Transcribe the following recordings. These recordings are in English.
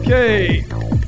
Okay.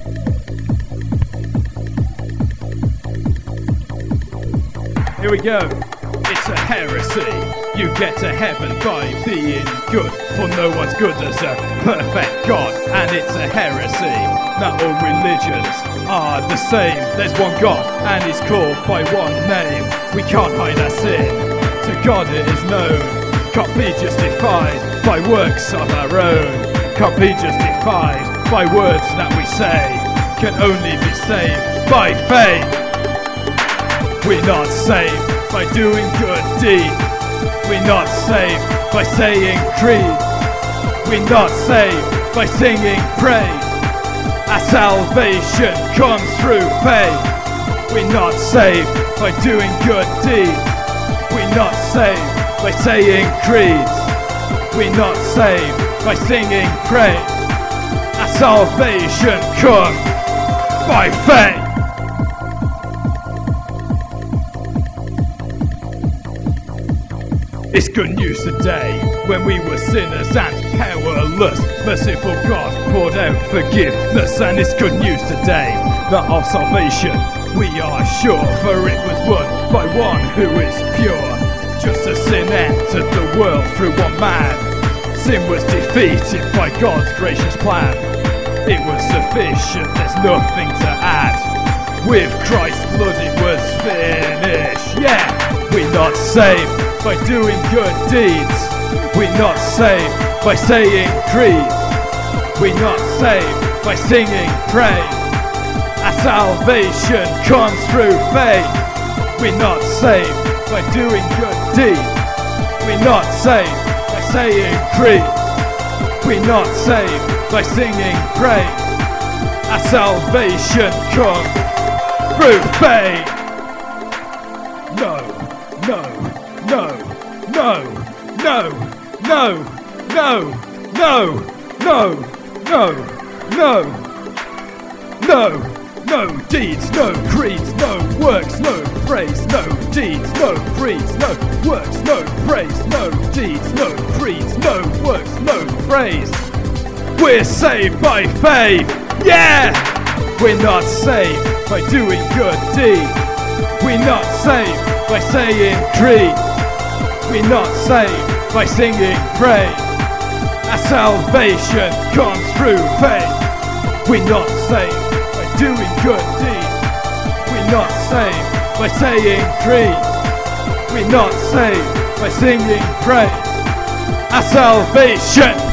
Here we go. It's a heresy. You get to heaven by being good, for no one's good as a perfect God. And it's a heresy that all religions are the same. There's one God and he's called by one name. We can't hide our sin, to God it is known. Can't be justified by works of our own. Can't be justified by words that we say. Can only be saved by faith. We're not saved by doing good deeds. We're not saved by saying creed. We're not saved by singing praise. Our salvation comes through faith. We're not saved by doing good deeds. We're not saved by saying creeds. We're not saved by singing praise. Our salvation comes by faith. It's good news today, when we were sinners and powerless. Merciful God poured out forgiveness, and it's good news today that of salvation we are sure, for it was won by one who is pure. Just as sin entered the world through one man, sin was defeated by God's gracious plan. It was sufficient, there's nothing to add. With Christ's blood it was finished. Yeah, we're not saved by doing good deeds. We're not saved by saying creed. We're not saved by singing praise. Our salvation comes through faith. We're not saved by doing good deeds. We're not saved by saying creed. We're not saved by singing praise. Our salvation comes through faith. No, no, no, no, no, no, no, no, no, no, no, no, no deeds, no creeds, no works, no praise, no deeds, no creeds, no works, no praise, no deeds, no creeds, no works, no praise. We're saved by faith, yeah! We're not saved by doing good deeds. We're not saved by saying creed. We're not saved by singing praise. Our salvation comes through faith. We're not saved by doing good deeds. We're not saved by saying creed. We're not saved by singing praise. Our salvation